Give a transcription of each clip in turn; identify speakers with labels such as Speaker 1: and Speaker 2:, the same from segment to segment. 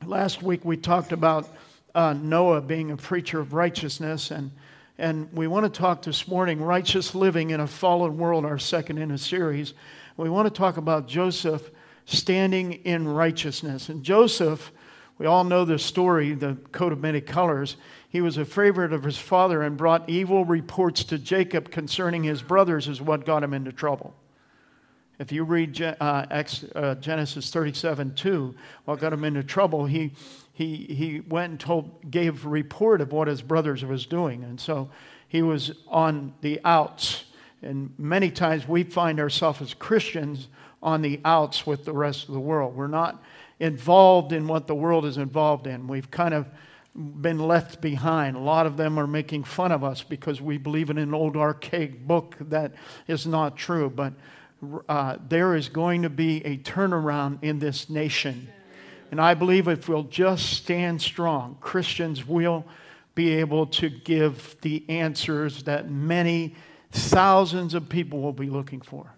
Speaker 1: Last week we talked about Noah being a preacher of righteousness, and we want to talk this morning, righteous living in a fallen world, our second in a series. We want to talk about Joseph standing in righteousness. And Joseph, we all know the story, the coat of many colors. He was a favorite of his father and brought evil reports to Jacob concerning his brothers is what got him into trouble. If you read Genesis 37:2, what got him into trouble, he went and gave a report of what his brothers was doing. And so he was on the outs. And many times we find ourselves as Christians on the outs with the rest of the world. We're not involved in what the world is involved in. We've kind of been left behind. A lot of them are making fun of us because we believe in an old archaic book that is not true. But there is going to be a turnaround in this nation. And I believe if we'll just stand strong, Christians will be able to give the answers that many thousands of people will be looking for.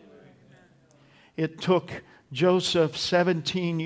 Speaker 1: It took Joseph 13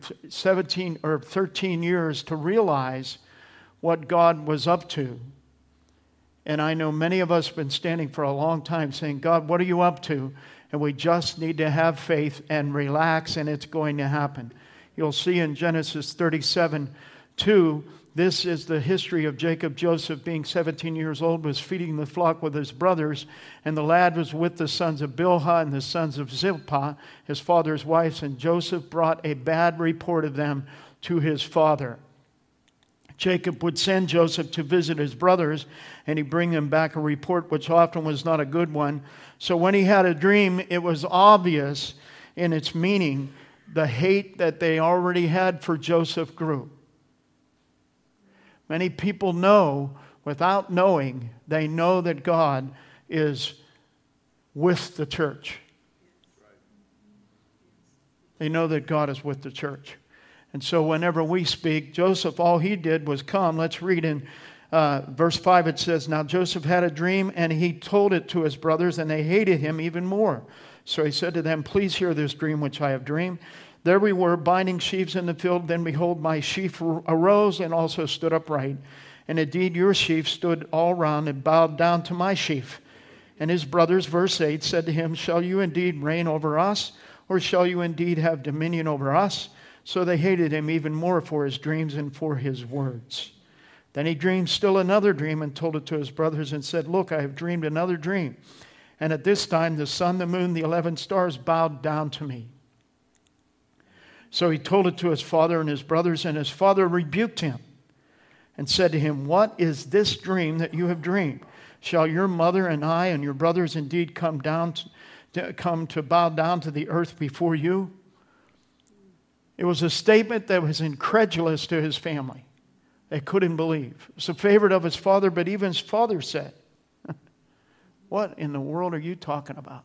Speaker 1: years to realize what God was up to. And I know many of us have been standing for a long time saying, God, what are you up to? And we just need to have faith and relax, and it's going to happen. You'll see in Genesis 37:2, this is the history of Jacob. Joseph, being 17 years old, was feeding the flock with his brothers, and the lad was with the sons of Bilhah and the sons of Zilpah, his father's wives, and Joseph brought a bad report of them to his father. Jacob would send Joseph to visit his brothers, and he'd bring them back a report, which often was not a good one. So when he had a dream, it was obvious in its meaning. The hate that they already had for Joseph grew. Many people know, without knowing, they know that God is with the church. They know that God is with the church. And so whenever we speak, Joseph, all he did was come. Let's read in verse 5. It says, Now Joseph had a dream, and he told it to his brothers, and they hated him even more. So he said to them, Please hear this dream which I have dreamed. There we were, binding sheaves in the field. Then behold, my sheaf arose and also stood upright. And indeed your sheaf stood all round and bowed down to my sheaf. And his brothers, verse 8, said to him, Shall you indeed reign over us? Or shall you indeed have dominion over us? So they hated him even more for his dreams and for his words. Then he dreamed still another dream and told it to his brothers and said, Look, I have dreamed another dream. And at this time the sun, the moon, the 11 stars bowed down to me. So he told it to his father and his brothers, and his father rebuked him and said to him, What is this dream that you have dreamed? Shall your mother and I and your brothers indeed come to bow down to the earth before you? It was a statement that was incredulous to his family. They couldn't believe. It was a favorite of his father, but even his father said, What in the world are you talking about?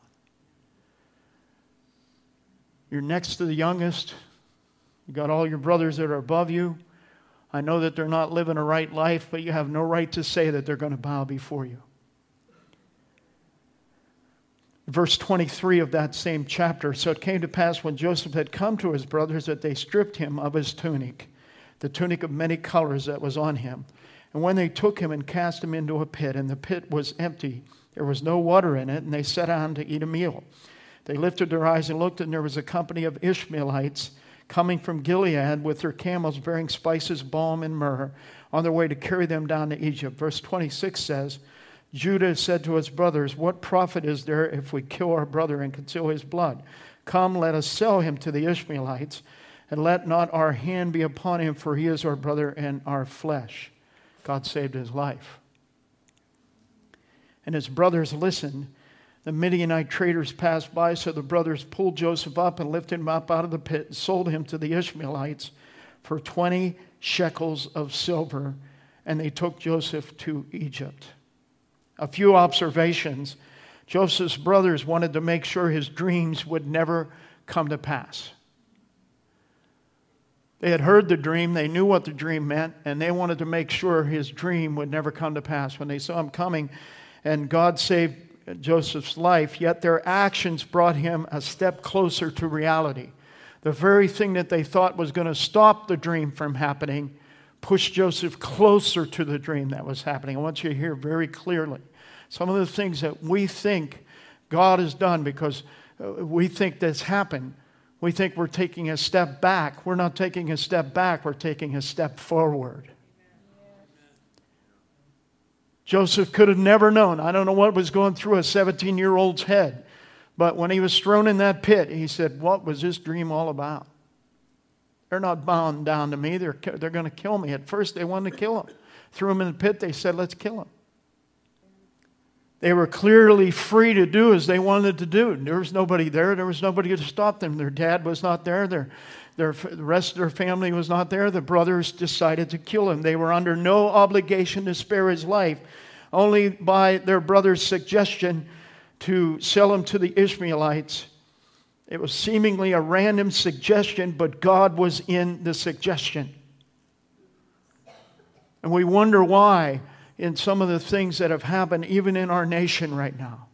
Speaker 1: You're next to the youngest. You got all your brothers that are above you. I know that they're not living a right life, but you have no right to say that they're going to bow before you. Verse 23 of that same chapter, So it came to pass when Joseph had come to his brothers that they stripped him of his tunic, the tunic of many colors that was on him. And when they took him and cast him into a pit, and the pit was empty, there was no water in it, and they sat down to eat a meal. They lifted their eyes and looked, and there was a company of Ishmaelites coming from Gilead with their camels bearing spices, balm, and myrrh on their way to carry them down to Egypt. Verse 26 says, Judah said to his brothers, What profit is there if we kill our brother and conceal his blood? Come, let us sell him to the Ishmaelites, and let not our hand be upon him, for he is our brother and our flesh. God saved his life. And his brothers listened. The Midianite traders passed by, so the brothers pulled Joseph up and lifted him up out of the pit and sold him to the Ishmaelites for 20 shekels of silver, and they took Joseph to Egypt. A few observations. Joseph's brothers wanted to make sure his dreams would never come to pass. They had heard the dream, they knew what the dream meant, and they wanted to make sure his dream would never come to pass. When they saw him coming, and God saved Joseph's life, yet their actions brought him a step closer to reality. the very thing that they thought was going to stop the dream from happening, pushed Joseph closer to the dream that was happening. I want you to hear very clearly some of the things that we think God has done because we think that's happened. We think we're taking a step back. We're not taking a step back. We're taking a step forward. Joseph could have never known. I don't know what was going through a 17-year-old's head. But when he was thrown in that pit, he said, what was this dream all about? They're not bound down to me. They're going to kill me. At first, they wanted to kill him. Threw him in the pit. They said, let's kill him. They were clearly free to do as they wanted to do. There was nobody there. There was nobody to stop them. Their dad was not there. The rest of their family was not there. The brothers decided to kill him. They were under no obligation to spare his life, only by their brother's suggestion to sell him to the Ishmaelites. It was seemingly a random suggestion, but God was in the suggestion. And we wonder why in some of the things that have happened, even in our nation right now.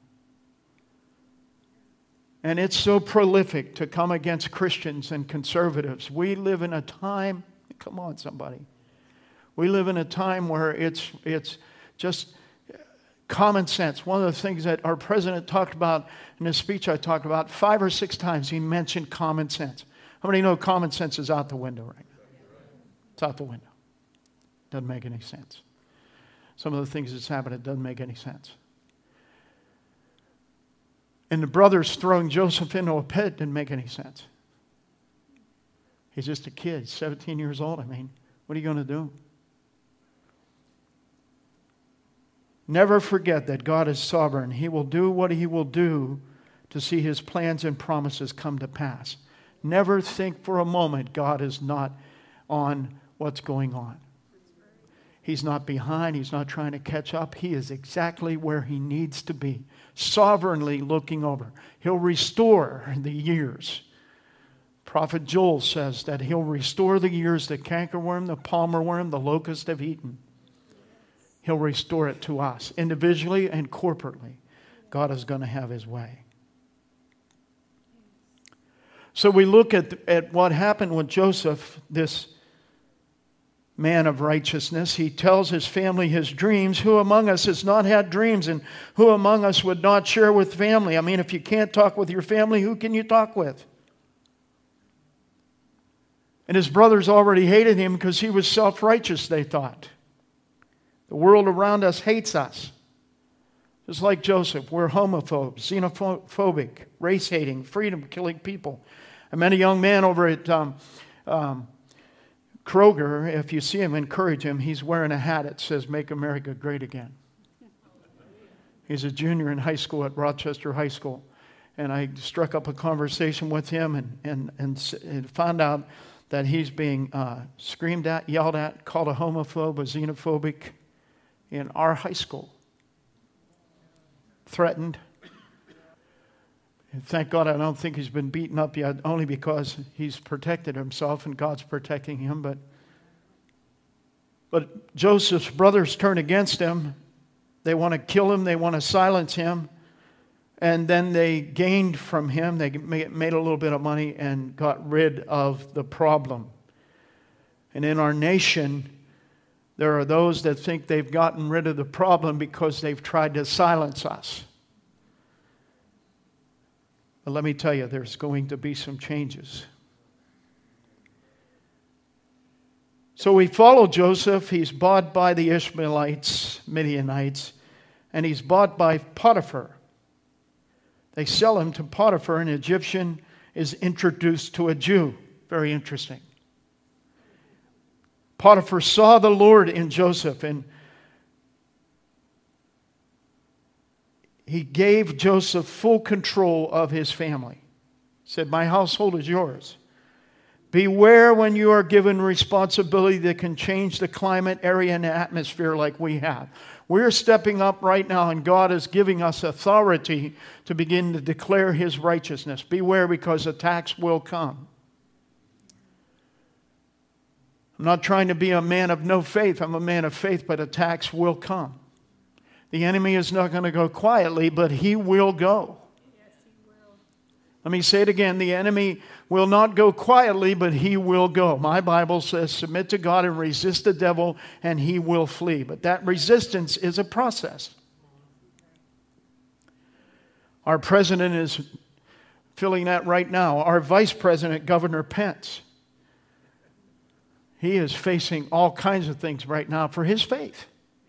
Speaker 1: And it's so prolific to come against Christians and conservatives. We live in a time, come on somebody. We live in a time where it's just common sense. One of the things that our president talked about in his speech I talked about 5 or 6 times, he mentioned common sense. How many know common sense is out the window right now? It's out the window. Doesn't make any sense. Some of the things that's happened, it doesn't make any sense. And the brothers throwing Joseph into a pit didn't make any sense. He's just a kid, 17 years old. I mean, what are you going to do? Never forget that God is sovereign. He will do what He will do to see His plans and promises come to pass. Never think for a moment God is not on what's going on. He's not behind. He's not trying to catch up. He is exactly where He needs to be, sovereignly looking over. He'll restore the years. Prophet Joel says that He'll restore the years the cankerworm, the palmer worm, the locust have eaten. He'll restore it to us, individually and corporately. God is going to have His way. So we look at what happened with Joseph, this man of righteousness. He tells his family his dreams. Who among us has not had dreams, and who among us would not share with family? I mean, if you can't talk with your family, who can you talk with? And his brothers already hated him because he was self-righteous, they thought. The world around us hates us. Just like Joseph, we're homophobes, xenophobic, race-hating, freedom-killing people. I met a young man over at Kroger. If you see him, encourage him. He's wearing a hat that says, "Make America Great Again." He's a junior in high school at Rochester High School. And I struck up a conversation with him and found out that he's being screamed at, yelled at, called a homophobe, a xenophobic in our high school. Threatened. And thank God I don't think he's been beaten up yet, only because he's protected himself and God's protecting him. But Joseph's brothers turn against him. They want to kill him. They want to silence him. And then they gained from him. They made a little bit of money and got rid of the problem. And in our nation, there are those that think they've gotten rid of the problem because they've tried to silence us. But let me tell you, there's going to be some changes. So we follow Joseph. He's bought by the Ishmaelites, Midianites, and he's bought by Potiphar. They sell him to Potiphar. An Egyptian is introduced to a Jew. Very interesting. Potiphar saw the Lord in Joseph, and he gave Joseph full control of his family. He said, "My household is yours. Beware when you are given responsibility that can change the climate, area, and atmosphere like we have." We're stepping up right now, and God is giving us authority to begin to declare His righteousness. Beware, because attacks will come. I'm not trying to be a man of no faith. I'm a man of faith, but attacks will come. The enemy is not going to go quietly, but he will go.
Speaker 2: Yes, he will.
Speaker 1: Let me say it again. The enemy will not go quietly, but he will go. My Bible says, submit to God and resist the devil, and he will flee. But that resistance is a process. Our president is feeling that right now. Our vice president, Governor Pence, he is facing all kinds of things right now for his faith.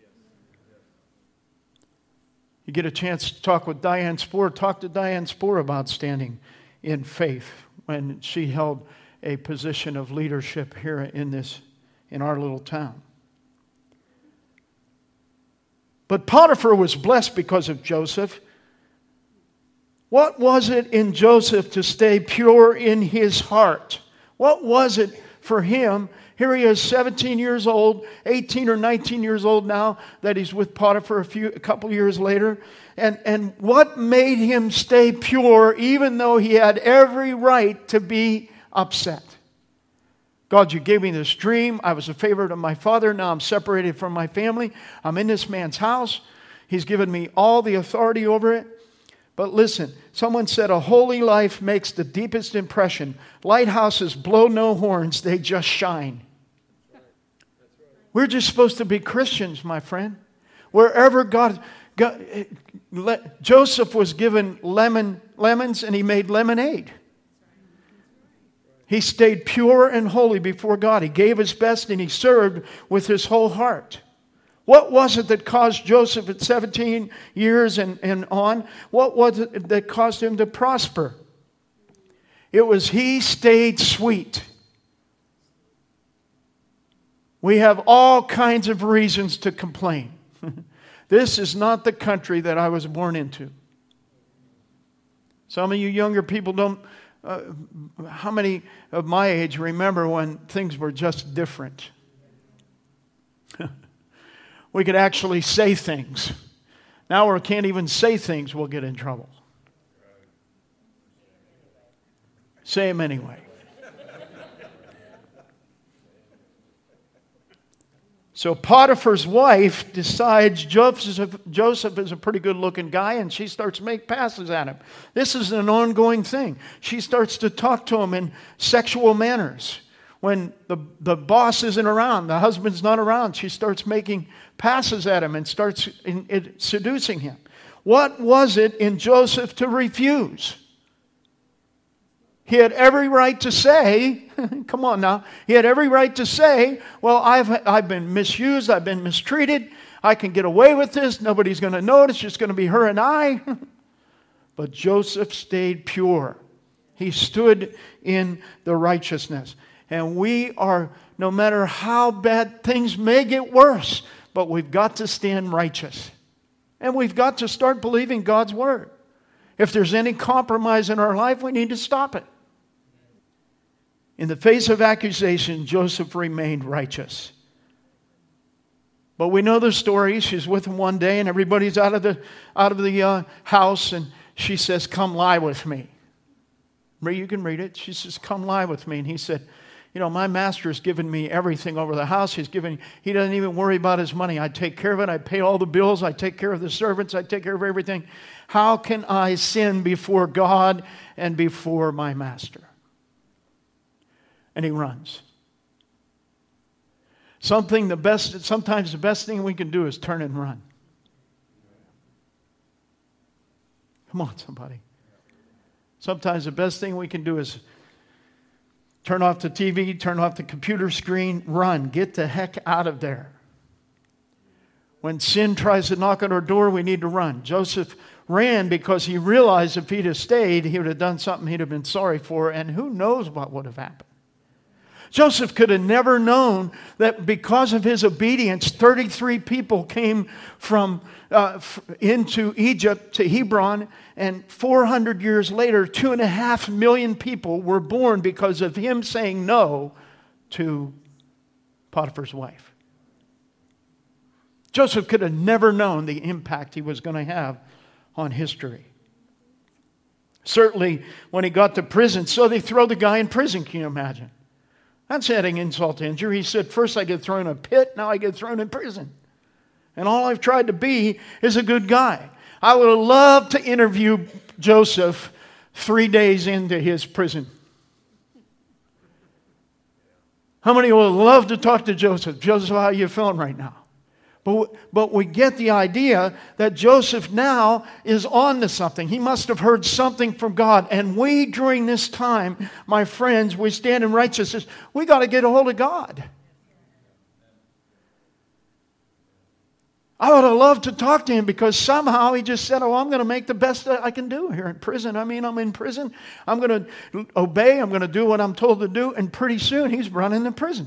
Speaker 1: You get a chance to talk with Diane Spoor. Talk to Diane Spoor about standing in faith when she held a position of leadership here in our little town. But Potiphar was blessed because of Joseph. What was it in Joseph to stay pure in his heart? What was it for him? Here he is, 17 years old, 18 or 19 years old now, that he's with Potiphar a couple years later. And what made him stay pure even though he had every right to be upset? God, you gave me this dream. I was a favorite of my father. Now I'm separated from my family. I'm in this man's house. He's given me all the authority over it. But listen, someone said a holy life makes the deepest impression. Lighthouses blow no horns, they just shine. We're just supposed to be Christians, my friend. Wherever Joseph was given lemons and he made lemonade. He stayed pure and holy before God. He gave his best and he served with his whole heart. What was it that caused Joseph at 17 years and on? What was it that caused him to prosper? It was he stayed sweet. We have all kinds of reasons to complain. This is not the country that I was born into. Some of you younger people don't, how many of my age remember when things were just different? We could actually say things. Now we can't even say things, we'll get in trouble. Say them anyway. So Potiphar's wife decides Joseph is a pretty good looking guy, and she starts to make passes at him. This is an ongoing thing. She starts to talk to him in sexual manners. When the boss isn't around, the husband's not around, she starts making passes at him and starts seducing him. What was it in Joseph to refuse? He had every right to say, come on now, he had every right to say, well, I've been misused, I've been mistreated, I can get away with this, nobody's going to know it, it's just going to be her and I. But Joseph stayed pure. He stood in the righteousness. And we are, no matter how bad things may get worse, but we've got to stand righteous. And we've got to start believing God's word. If there's any compromise in our life, we need to stop it. In the face of accusation, Joseph remained righteous. But we know the story. She's with him one day, and everybody's out of the house, and she says, "Come lie with me." You can read it. She says, "Come lie with me." And he said, my master's given me everything over the house. He doesn't even worry about his money. I take care of it. I pay all the bills. I take care of the servants. I take care of everything. How can I sin before God and before my master? And he runs. Sometimes the best thing we can do is turn and run. Come on, somebody. Sometimes the best thing we can do is turn off the TV, turn off the computer screen, run. Get the heck out of there. When sin tries to knock on our door, we need to run. Joseph ran because he realized if he'd have stayed, he would have done something he'd have been sorry for, and who knows what would have happened. Joseph could have never known that because of his obedience, 33 people came from into Egypt to Hebron, and 400 years later, 2.5 million people were born because of him saying no to Potiphar's wife. Joseph could have never known the impact he was going to have on history. Certainly, when he got to prison, so they throw the guy in prison, can you imagine? That's adding insult to injury. He said, first I get thrown in a pit, now I get thrown in prison. And all I've tried to be is a good guy. I would have loved to interview Joseph 3 days into his prison. How many would love to talk to Joseph? Joseph, how are you feeling right now? But we get the idea that Joseph now is on to something. He must have heard something from God. And we, during this time, my friends, we stand in righteousness. We got to get a hold of God. I would have loved to talk to him because somehow he just said, I'm going to make the best that I can do here in prison. I mean, I'm in prison. I'm going to obey. I'm going to do what I'm told to do. And pretty soon he's running the prison.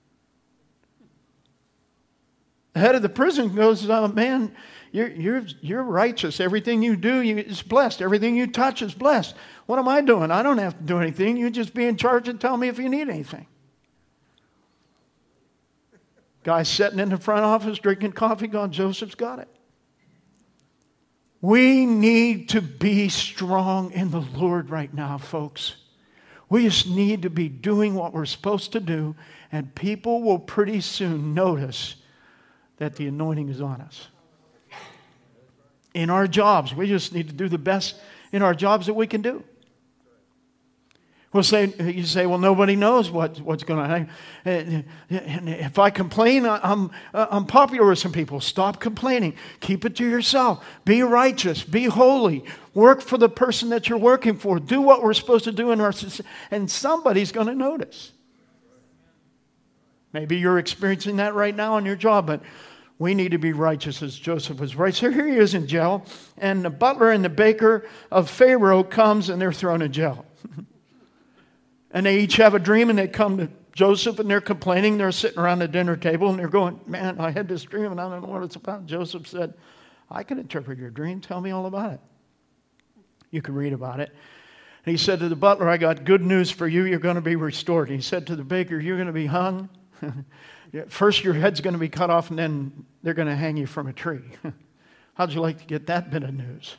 Speaker 1: The head of the prison goes, man, you're righteous. Everything you do is blessed. Everything you touch is blessed. What am I doing? I don't have to do anything. You just be in charge and tell me if you need anything. Guy's sitting in the front office drinking coffee going, Joseph's got it. We need to be strong in the Lord right now, folks. We just need to be doing what we're supposed to do, and people will pretty soon notice that the anointing is on us. In our jobs, we just need to do the best in our jobs that we can do. You say, well, nobody knows what's going on. If I complain, I'm popular with some people. Stop complaining. Keep it to yourself. Be righteous. Be holy. Work for the person that you're working for. Do what we're supposed to do in our society, and somebody's going to notice. Maybe you're experiencing that right now on your job, but we need to be righteous as Joseph was right. So here he is in jail, and the butler and the baker of Pharaoh comes, and they're thrown in jail. And they each have a dream, and they come to Joseph, and they're complaining. They're sitting around the dinner table, and they're going, man, I had this dream, and I don't know what it's about. Joseph said, I can interpret your dream. Tell me all about it. You can read about it. And he said to the butler, I got good news for you. You're going to be restored. He said to the baker, you're going to be hung. First your head's going to be cut off, and then they're going to hang you from a tree. How'd you like to get that bit of news?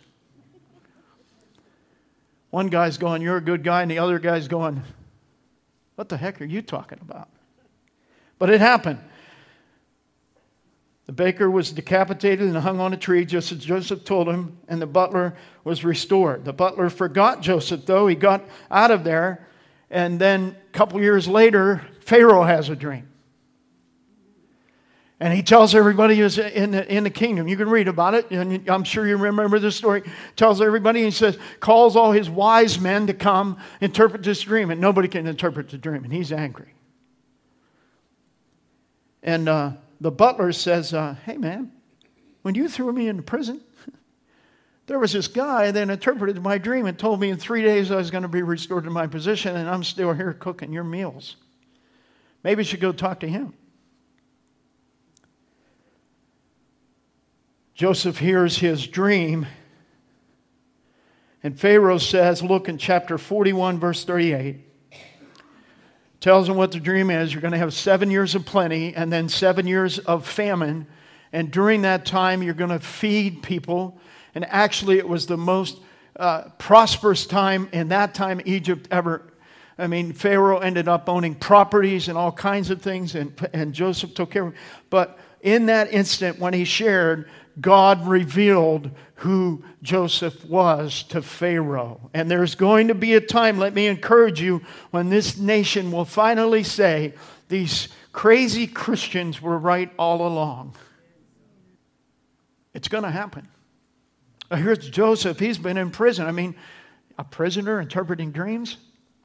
Speaker 1: One guy's going, you're a good guy, and the other guy's going, what the heck are you talking about? But it happened. The baker was decapitated and hung on a tree just as Joseph told him, and the butler was restored. The butler forgot Joseph, though. He got out of there, and then a couple years later, Pharaoh has a dream. And he tells everybody who's in the kingdom. You can read about it, and I'm sure you remember this story. Tells everybody, and he says, calls all his wise men to come interpret this dream. And nobody can interpret the dream, and he's angry. And the butler says, hey man, when you threw me into prison, there was this guy that interpreted my dream and told me in 3 days I was going to be restored to my position, and I'm still here cooking your meals. Maybe you should go talk to him. Joseph hears his dream, and Pharaoh says, look in chapter 41, verse 38, tells him what the dream is. You're going to have 7 years of plenty and then 7 years of famine, and during that time you're going to feed people. And actually it was the most prosperous time in that time Egypt ever. I mean, Pharaoh ended up owning properties and all kinds of things, and Joseph took care of it. But in that instant when he shared, God revealed who Joseph was to Pharaoh. And there's going to be a time, let me encourage you, when this nation will finally say, these crazy Christians were right all along. It's going to happen. Here's Joseph. He's been in prison. I mean, a prisoner interpreting dreams.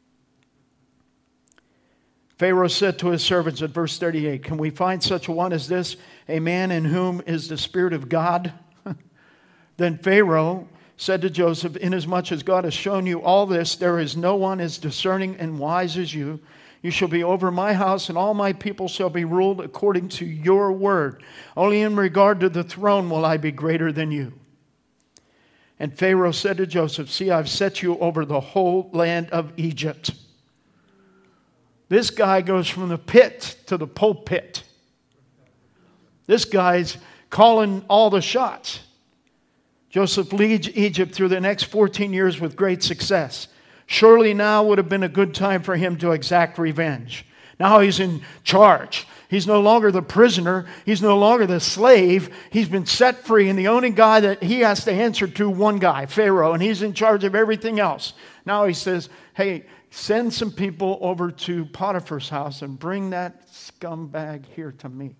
Speaker 1: Pharaoh said to his servants at verse 38, can we find such a one as this, a man in whom is the Spirit of God? Then Pharaoh said to Joseph, inasmuch as God has shown you all this, there is no one as discerning and wise as you. You shall be over my house, and all my people shall be ruled according to your word. Only in regard to the throne will I be greater than you. And Pharaoh said to Joseph, see, I've set you over the whole land of Egypt. This guy goes from the pit to the pulpit. This guy's calling all the shots. Joseph leads Egypt through the next 14 years with great success. Surely now would have been a good time for him to exact revenge. Now he's in charge. He's no longer the prisoner. He's no longer the slave. He's been set free. And the only guy that he has to answer to, one guy, Pharaoh, and he's in charge of everything else. Now he says, hey, send some people over to Potiphar's house and bring that scumbag here to me.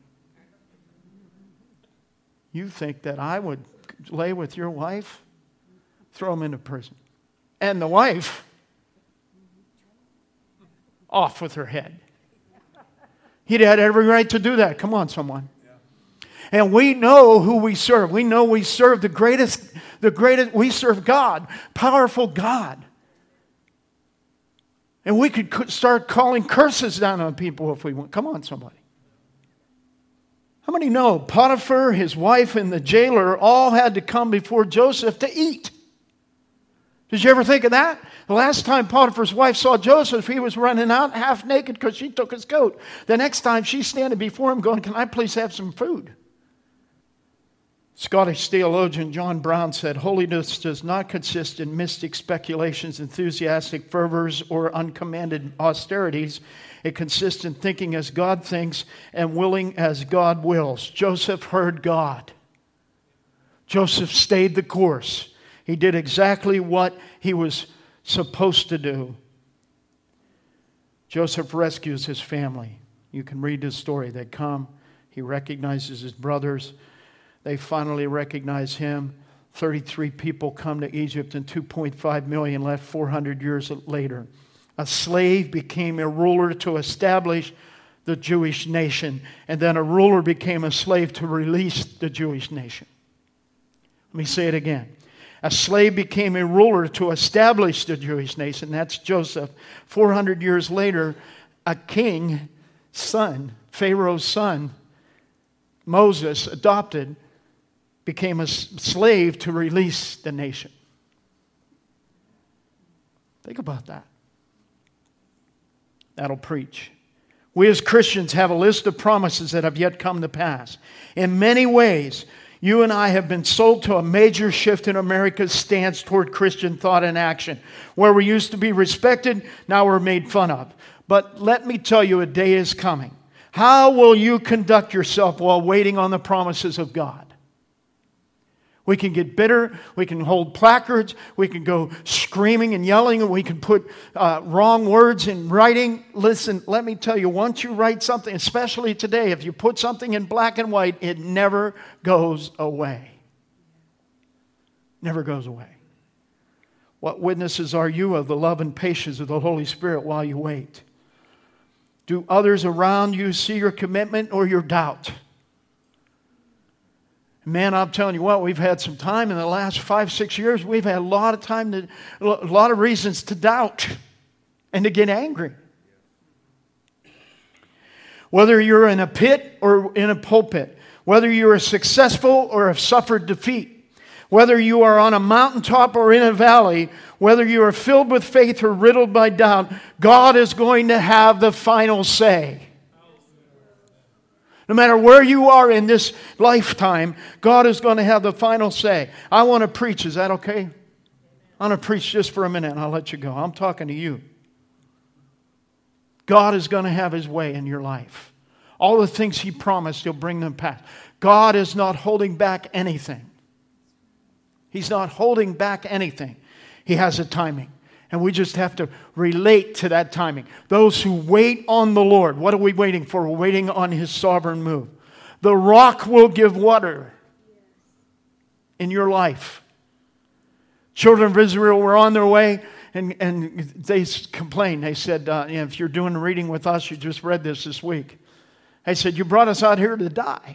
Speaker 1: You think that I would lay with your wife? Throw him into prison. And the wife, off with her head. He'd had every right to do that. Come on, someone. And we know who we serve. We know we serve the greatest, we serve God, powerful God. And we could start calling curses down on people if we want. Come on, somebody. How many know Potiphar, his wife, and the jailer all had to come before Joseph to eat? Did you ever think of that? The last time Potiphar's wife saw Joseph, he was running out half naked because she took his coat. The next time she's standing before him going, can I please have some food? Scottish theologian John Brown said, holiness does not consist in mystic speculations, enthusiastic fervors, or uncommanded austerities. It consists in thinking as God thinks and willing as God wills. Joseph heard God. Joseph stayed the course. He did exactly what he was supposed to do. Joseph rescues his family. You can read his story. They come. He recognizes his brothers. They finally recognize him. 33 people come to Egypt and 2.5 million left 400 years later. A slave became a ruler to establish the Jewish nation. And then a ruler became a slave to release the Jewish nation. Let me say it again. A slave became a ruler to establish the Jewish nation. That's Joseph. 400 years later, a king's son, Pharaoh's son, Moses, adopted, became a slave to release the nation. Think about that. That'll preach. We as Christians have a list of promises that have yet come to pass. In many ways, you and I have been sold to a major shift in America's stance toward Christian thought and action. Where we used to be respected, now we're made fun of. But let me tell you, a day is coming. How will you conduct yourself while waiting on the promises of God? We can get bitter, we can hold placards, we can go screaming and yelling, and we can put wrong words in writing. Listen, let me tell you, once you write something, especially today, if you put something in black and white, it never goes away. Never goes away. What witnesses are you of the love and patience of the Holy Spirit while you wait? Do others around you see your commitment or your doubt? Man, I'm telling you what, we've had some time in the last 5-6 years. We've had a lot of time, a lot of reasons to doubt and to get angry. Whether you're in a pit or in a pulpit, whether you are successful or have suffered defeat, whether you are on a mountaintop or in a valley, whether you are filled with faith or riddled by doubt, God is going to have the final say. No matter where you are in this lifetime, God is going to have the final say. I want to preach. Is that okay? I want to preach just for a minute and I'll let you go. I'm talking to you. God is going to have His way in your life. All the things He promised, He'll bring them past. God is not holding back anything. He's not holding back anything. He has a timing. And we just have to relate to that timing. Those who wait on the Lord, what are we waiting for? We're waiting on His sovereign move. The rock will give water in your life. Children of Israel were on their way and they complained. They said, if you're doing a reading with us, you just read this week. They said, you brought us out here to die.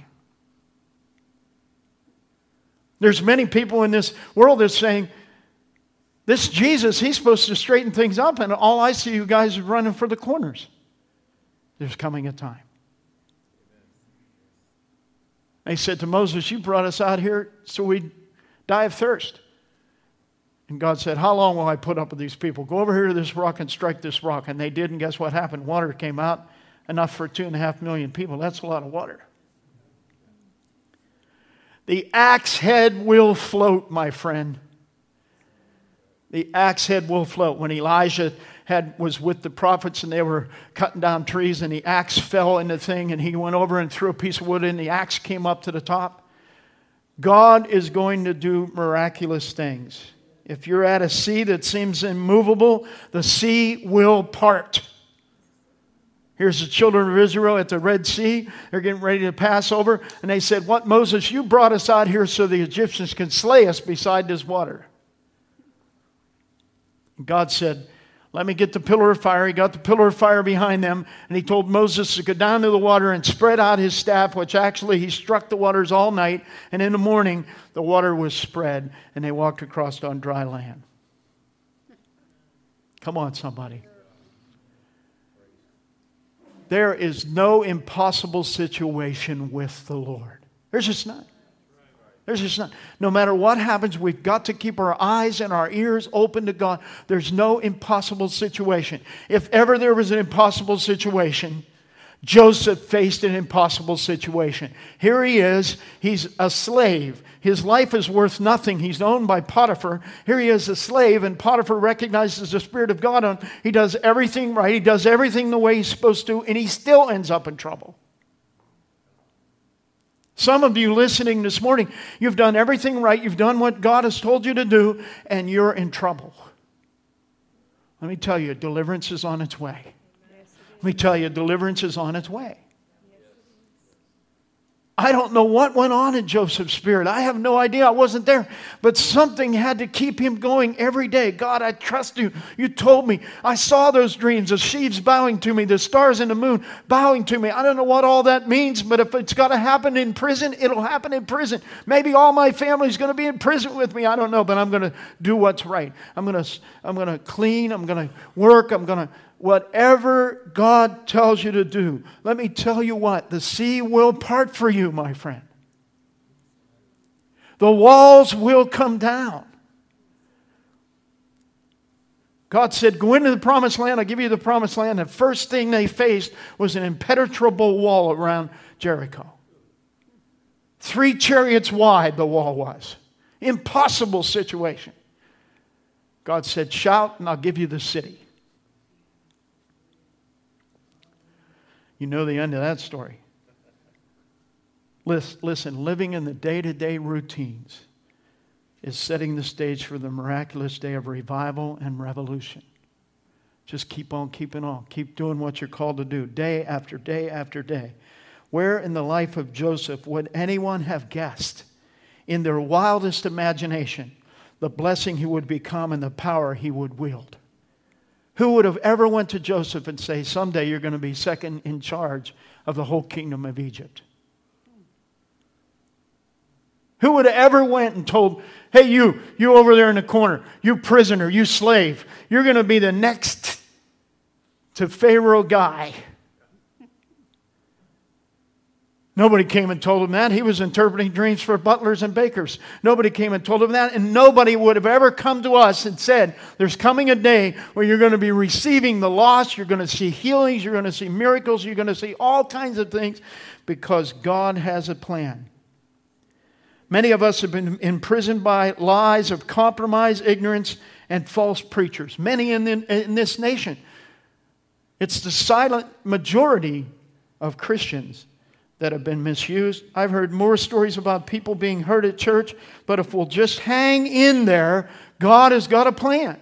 Speaker 1: There's many people in this world that are saying, this Jesus, He's supposed to straighten things up, and all I see you guys are running for the corners. There's coming a time. They said to Moses, you brought us out here so we'd die of thirst. And God said, how long will I put up with these people? Go over here to this rock and strike this rock. And they did, and guess what happened? Water came out, enough for 2.5 million people. That's a lot of water. The axe head will float, my friend. The axe head will float. When Elijah was with the prophets and they were cutting down trees and the axe fell in the thing and he went over and threw a piece of wood in, the axe came up to the top. God is going to do miraculous things. If you're at a sea that seems immovable, the sea will part. Here's the children of Israel at the Red Sea. They're getting ready to pass over. And they said, "What, Moses, you brought us out here so the Egyptians can slay us beside this water." And God said, "Let me get the pillar of fire." He got the pillar of fire behind them. And he told Moses to go down to the water and spread out his staff, which actually he struck the waters all night. And in the morning, the water was spread. And they walked across on dry land. Come on, somebody. There is no impossible situation with the Lord. There's just none. There's just none. No matter what happens, we've got to keep our eyes and our ears open to God. There's no impossible situation. If ever there was an impossible situation, Joseph faced an impossible situation. Here he is. He's a slave. His life is worth nothing. He's owned by Potiphar. Here he is, a slave, and Potiphar recognizes the Spirit of God on him. He does everything right. He does everything the way he's supposed to, and he still ends up in trouble. Some of you listening this morning, you've done everything right. You've done what God has told you to do, and you're in trouble. Let me tell you, deliverance is on its way. Let me tell you, deliverance is on its way. I don't know what went on in Joseph's spirit. I have no idea. I wasn't there. But something had to keep him going every day. God, I trust you. You told me. I saw those dreams. The sheaves bowing to me. The stars and the moon bowing to me. I don't know what all that means, but if it's got to happen in prison, it'll happen in prison. Maybe all my family's going to be in prison with me. I don't know, but I'm going to do what's right. I'm going to clean. I'm going to work. Whatever God tells you to do. Let me tell you what, the sea will part for you, my friend. The walls will come down. God said, "Go into the promised land. I'll give you the promised land." The first thing they faced was an impenetrable wall around Jericho. 3 chariots wide the wall was. Impossible situation. God said, "Shout and I'll give you the city." You know the end of that story. Listen, living in the day-to-day routines is setting the stage for the miraculous day of revival and revolution. Just keep on keeping on. Keep doing what you're called to do, day after day after day. Where in the life of Joseph would anyone have guessed, in their wildest imagination, the blessing he would become and the power he would wield? Who would have ever went to Joseph and say, "Someday you're going to be second in charge of the whole kingdom of Egypt"? Who would have ever went and told, "Hey, you over there in the corner, you prisoner, you slave, you're going to be the next to Pharaoh guy"? Nobody came and told him that. He was interpreting dreams for butlers and bakers. Nobody came and told him that. And nobody would have ever come to us and said, "There's coming a day where you're going to be receiving the lost. You're going to see healings. You're going to see miracles. You're going to see all kinds of things because God has a plan." Many of us have been imprisoned by lies of compromise, ignorance, and false preachers. Many in this nation. It's the silent majority of Christians that have been misused. I've heard more stories about people being hurt at church, but if we'll just hang in there, God has got a plan.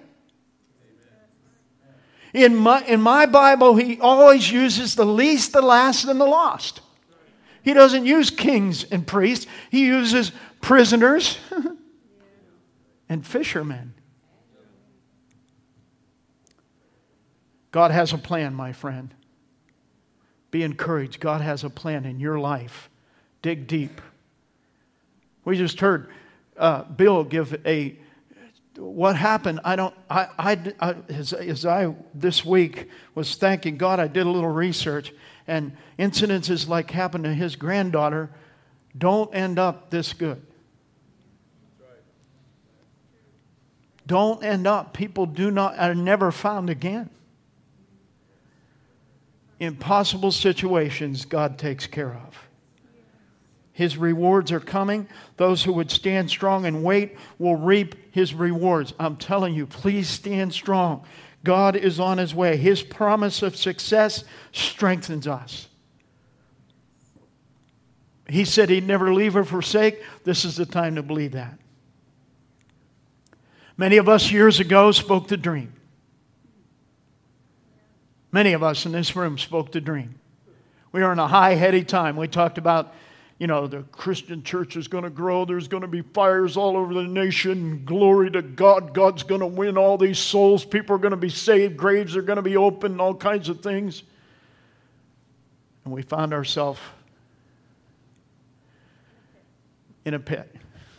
Speaker 1: In my Bible, He always uses the least, the last, and the lost. He doesn't use kings and priests. He uses prisoners and fishermen. God has a plan, my friend. Be encouraged. God has a plan in your life. Dig deep. We just heard Bill give what happened. As I this week was thanking God, I did a little research, and incidences like happened to his granddaughter don't end up this good. Don't end up. People are never found again. Impossible situations God takes care of. His rewards are coming. Those who would stand strong and wait will reap His rewards. I'm telling you, please stand strong. God is on His way. His promise of success strengthens us. He said He'd never leave or forsake. This is the time to believe that. Many of us years ago spoke the dream. Many of us in this room spoke the dream. We are in a high, heady time. We talked about, the Christian church is going to grow. There's going to be fires all over the nation. Glory to God. God's going to win all these souls. People are going to be saved. Graves are going to be opened. All kinds of things. And we found ourselves in a pit.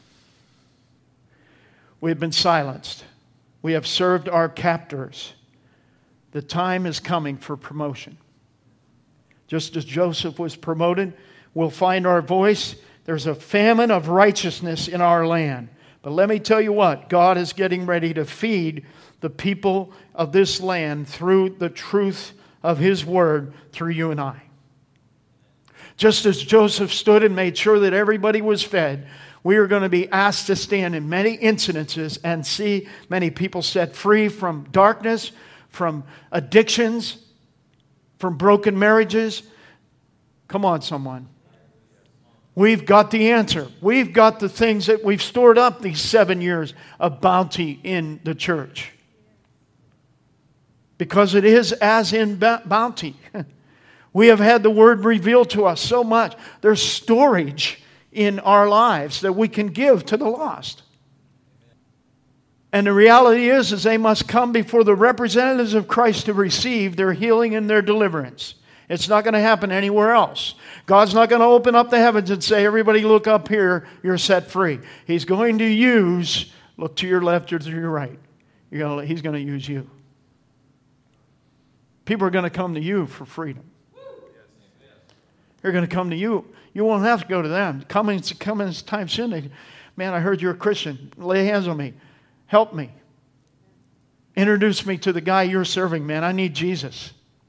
Speaker 1: We have been silenced. We have served our captors. The time is coming for promotion. Just as Joseph was promoted, we'll find our voice. There's a famine of righteousness in our land. But let me tell you what, God is getting ready to feed the people of this land through the truth of His Word through you and I. Just as Joseph stood and made sure that everybody was fed, we are going to be asked to stand in many incidences and see many people set free from darkness, from addictions, from broken marriages. Come on, someone. We've got the answer. We've got the things that we've stored up these 7 years of bounty in the church. Because it is as in bounty. We have had the Word revealed to us so much. There's storage in our lives that we can give to the lost. And the reality is they must come before the representatives of Christ to receive their healing and their deliverance. It's not going to happen anywhere else. God's not going to open up the heavens and say, everybody look up here, you're set free. He's going to use, look to your left or to your right. He's going to use you. People are going to come to you for freedom. They're going to come to you. You won't have to go to them. Come in time soon. Man, I heard you're a Christian. Lay hands on me. Help me. Introduce me to the guy you're serving, man. I need Jesus.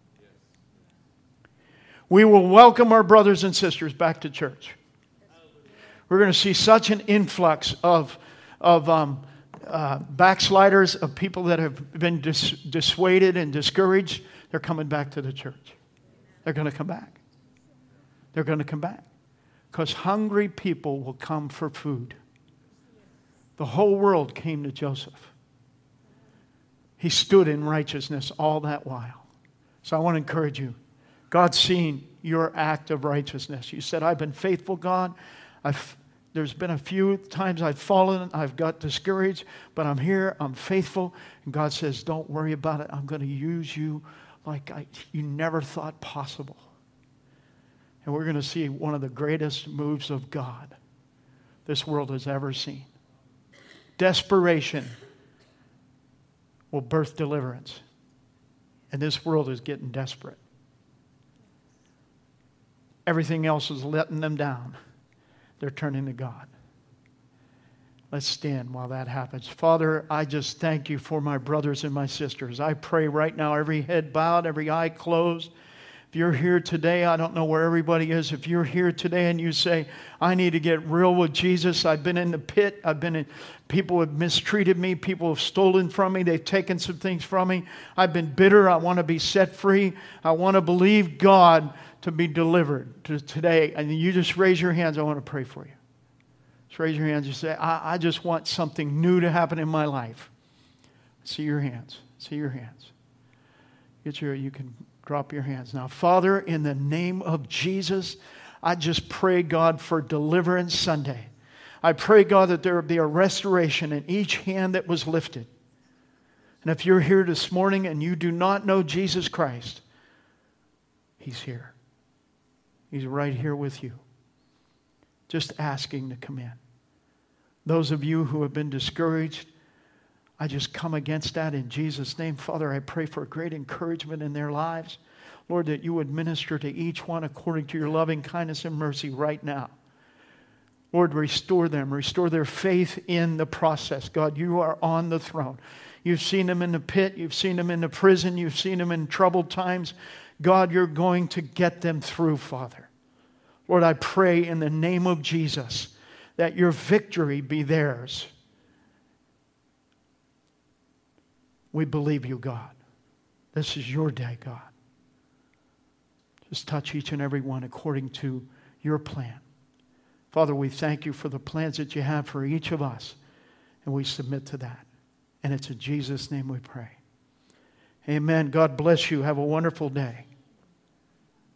Speaker 1: We will welcome our brothers and sisters back to church. We're going to see such an influx of backsliders, of people that have been dissuaded and discouraged. They're coming back to the church. They're going to come back. They're going to come back. Because hungry people will come for food. The whole world came to Joseph. He stood in righteousness all that while. So I want to encourage you. God's seen your act of righteousness. You said, I've been faithful, God. There's been a few times I've fallen. I've got discouraged. But I'm here. I'm faithful. And God says, don't worry about it. I'm going to use you like you never thought possible. And we're going to see one of the greatest moves of God this world has ever seen. Desperation will birth deliverance. And this world is getting desperate. Everything else is letting them down. They're turning to God. Let's stand while that happens. Father, I just thank you for my brothers and my sisters. I pray right now, every head bowed, every eye closed. If you're here today, I don't know where everybody is. If you're here today and you say, I need to get real with Jesus. I've been in the pit. People have mistreated me. People have stolen from me. They've taken some things from me. I've been bitter. I want to be set free. I want to believe God to be delivered today. And you just raise your hands. I want to pray for you. Just raise your hands and say, I just want something new to happen in my life. See your hands. See your hands. You can drop your hands. Now, Father, in the name of Jesus, I just pray, God, for Deliverance Sunday. I pray, God, that there will be a restoration in each hand that was lifted. And if you're here this morning and you do not know Jesus Christ, He's here. He's right here with you. Just asking to come in. Those of you who have been discouraged, I just come against that in Jesus' name. Father, I pray for great encouragement in their lives. Lord, that you would minister to each one according to your loving kindness and mercy right now. Lord, restore them. Restore their faith in the process. God, you are on the throne. You've seen them in the pit. You've seen them in the prison. You've seen them in troubled times. God, you're going to get them through, Father. Lord, I pray in the name of Jesus that your victory be theirs. We believe you, God. This is your day, God. Just touch each and every one according to your plan. Father, we thank you for the plans that you have for each of us, and we submit to that. And it's in Jesus' name we pray. Amen. God bless you. Have a wonderful day.